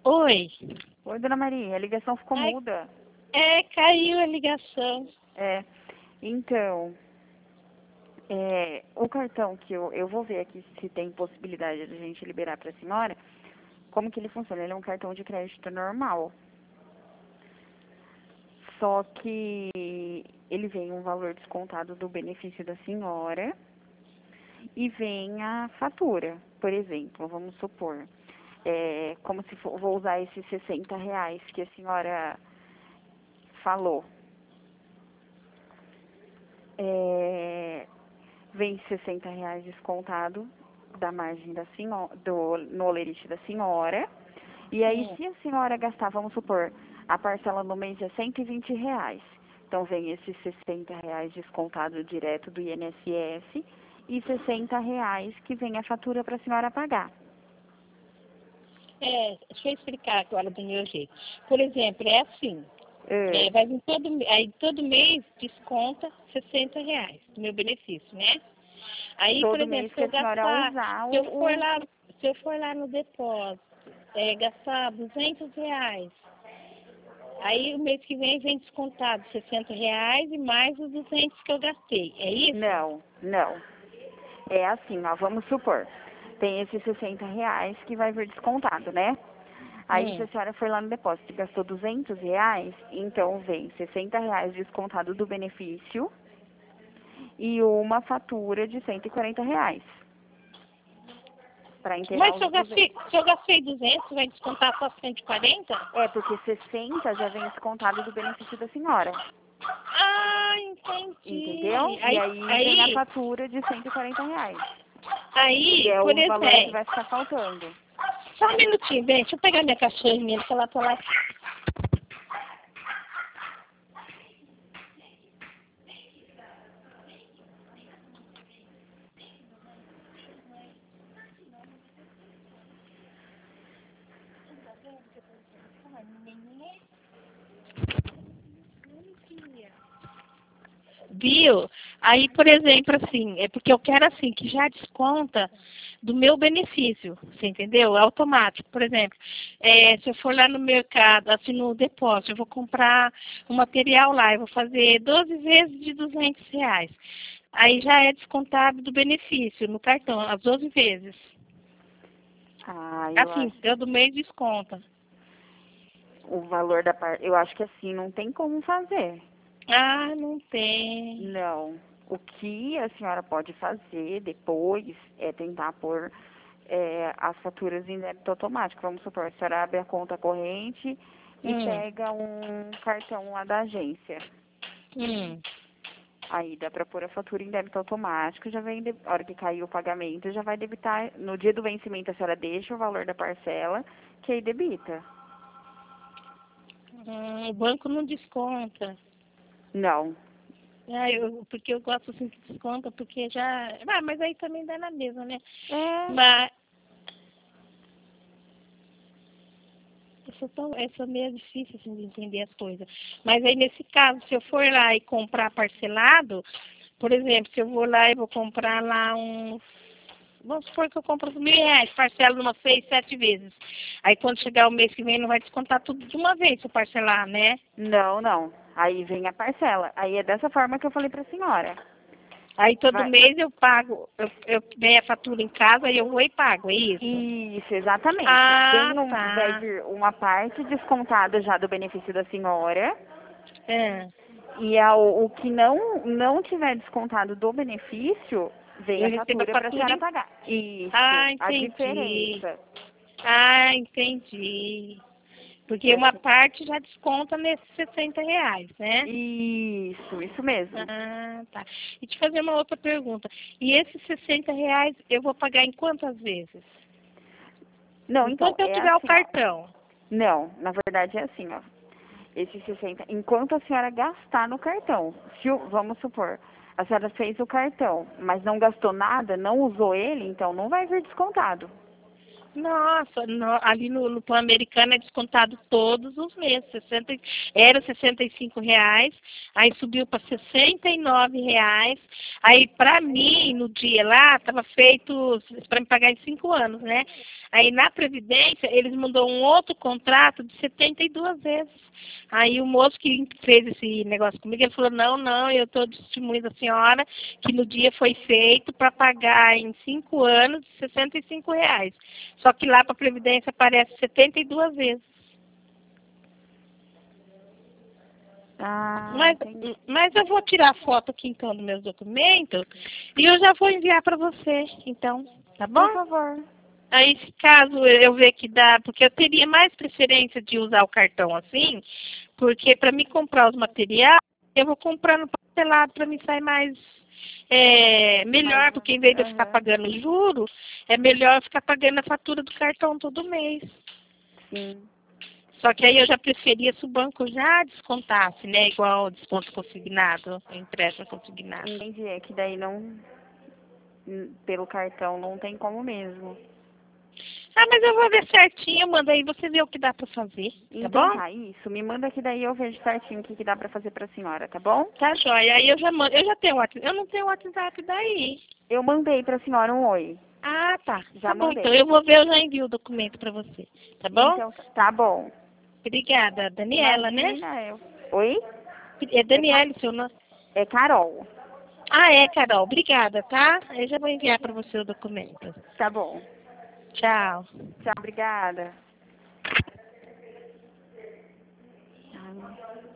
Oi. Oi, dona Maria, a ligação ficou Ai, muda. caiu a ligação. É, então, o cartão que eu vou ver aqui se tem possibilidade de a gente liberar para a senhora, como que ele funciona? Ele é um cartão de crédito normal. Só que ele vem um valor descontado do benefício da senhora e vem a fatura. Por exemplo, vamos supor, como se for, vou usar esses R$ 60 que a senhora falou. Vem R$ 60 descontado da margem da senhora, no olerite da senhora. E aí, se a senhora gastar, vamos supor, a parcela no mês é R$ 120. Então, vem esses R$ 60 descontado direto do INSS e R$ 60 que vem a fatura para a senhora pagar. Deixa eu explicar agora do meu jeito. Por exemplo, é assim. Vai vir todo mês desconta R$ 60 do meu benefício, né? Aí, Todo por exemplo, mês que a senhora usar se eu for lá no depósito, gastar R$ 200, aí o mês que vem descontado R$ 60 e mais os 200 que eu gastei. É isso? Não. É assim, ó, vamos supor, tem esses R$ 60 que vai vir descontado, né? Aí, se a senhora for lá no depósito e gastou R$ 200, então vem R$ 60 descontado do benefício e uma fatura de R$ 140. Para enterrar Mas se os 200. eu gastei 200, vai descontar só 140? Porque 60 já vem descontado do benefício da senhora. Ah, entendi. Entendeu? E aí vem a fatura de R$ 140. Que é Por o valor que exemplo, vai ficar faltando. só um minutinho, vem, deixa eu pegar minha cachorrinha, que ela tá lá. Viu? Aí, por exemplo, assim, é porque eu quero assim, que já desconta do meu benefício, você entendeu? É automático. Por exemplo, se eu for lá no mercado, assim, no depósito, eu vou comprar um material lá, eu vou fazer 12 vezes de R$ 200. Aí já é descontado do benefício no cartão, as 12 vezes. Eu Assim, acho. todo mês desconta. O valor da parte. Eu acho que assim não tem como fazer. Ah, não tem. Não. O que a senhora pode fazer depois é tentar pôr as faturas em débito automático. Vamos supor, a senhora abre a conta corrente e pega um cartão lá da agência. Aí dá para pôr a fatura em débito automático, já vem, a hora que cair o pagamento, já vai debitar. No dia do vencimento, a senhora deixa o valor da parcela, que aí debita. O banco não desconta. Não. Porque eu gosto assim que desconta, porque já. Mas aí também dá na mesma, né? É. Mas. Essa é meio difícil assim, de entender as coisas. Mas aí, nesse caso, se eu for lá e comprar parcelado, por exemplo, se eu vou lá e vou comprar lá uns. Vamos supor que eu compro R$ 1.000, parcelo umas 6, 7 vezes. Aí, quando chegar o mês que vem, não vai descontar tudo de uma vez se eu parcelar, né? Não. Aí vem a parcela. Aí é dessa forma que eu falei pra senhora. Aí todo mês eu pago, eu ganho a fatura em casa e eu vou e pago, é isso? Isso, exatamente. Tá. Vai vir uma parte descontada já do benefício da senhora. E o que não tiver descontado do benefício, vem a fatura para a senhora pagar. Isso, a diferença. Entendi. Porque uma parte já desconta nesses R$ 60, né? Isso mesmo. Tá. E te fazer uma outra pergunta. E esses R$ 60 eu vou pagar em quantas vezes? Não, então, Enquanto eu tiver assim, o cartão. Não, na verdade é assim, ó. Esses 60, enquanto a senhora gastar no cartão, vamos supor, a senhora fez o cartão, mas não gastou nada, não usou ele, então não vai vir descontado. Nossa, ali no Pan-Americano é descontado todos os meses. Era R$ 65, aí subiu para R$ 69. Aí, para mim, no dia lá, estava feito para me pagar em 5 anos, né? Aí, na Previdência, eles mandou um outro contrato de 72 vezes. Aí, o moço que fez esse negócio comigo, ele falou, não, eu estou de testemunha da senhora que no dia foi feito para pagar em 5 anos de R$ 65. Só que lá para a Previdência aparece 72 vezes. Mas eu vou tirar foto aqui então dos meus documentos e eu já vou enviar para você, então, tá bom? Por favor. Aí, se caso eu ver que dá, porque eu teria mais preferência de usar o cartão assim, porque para me comprar os materiais, eu vou comprando parcelado para me sair mais melhor, porque em vez de eu ficar pagando juros, é melhor ficar pagando a fatura do cartão todo mês. Sim. Só que aí eu já preferia se o banco já descontasse, né? Igual desconto consignado, empréstimo consignado. Entendi, é que daí não, pelo cartão não tem como mesmo. Ah, mas eu vou ver certinho, manda aí, você vê o que dá pra fazer, tá Então bom? tá, isso, me manda que daí eu vejo certinho o que dá pra fazer pra senhora, tá bom? Tá joia, aí eu já mando, eu já tenho WhatsApp, eu não tenho WhatsApp daí. Eu mandei pra senhora um oi. Ah, tá. Já Tá bom, mandei. então eu vou ver, eu já envio o documento pra você, tá bom? Então, tá bom. Obrigada, Daniela, Imagina, né? Oi? É Daniela, seu nome. É Carol. Ah, é, Carol, obrigada, tá? Eu já vou enviar pra você o documento. Tá bom. Tchau. Tchau, obrigada. Ai.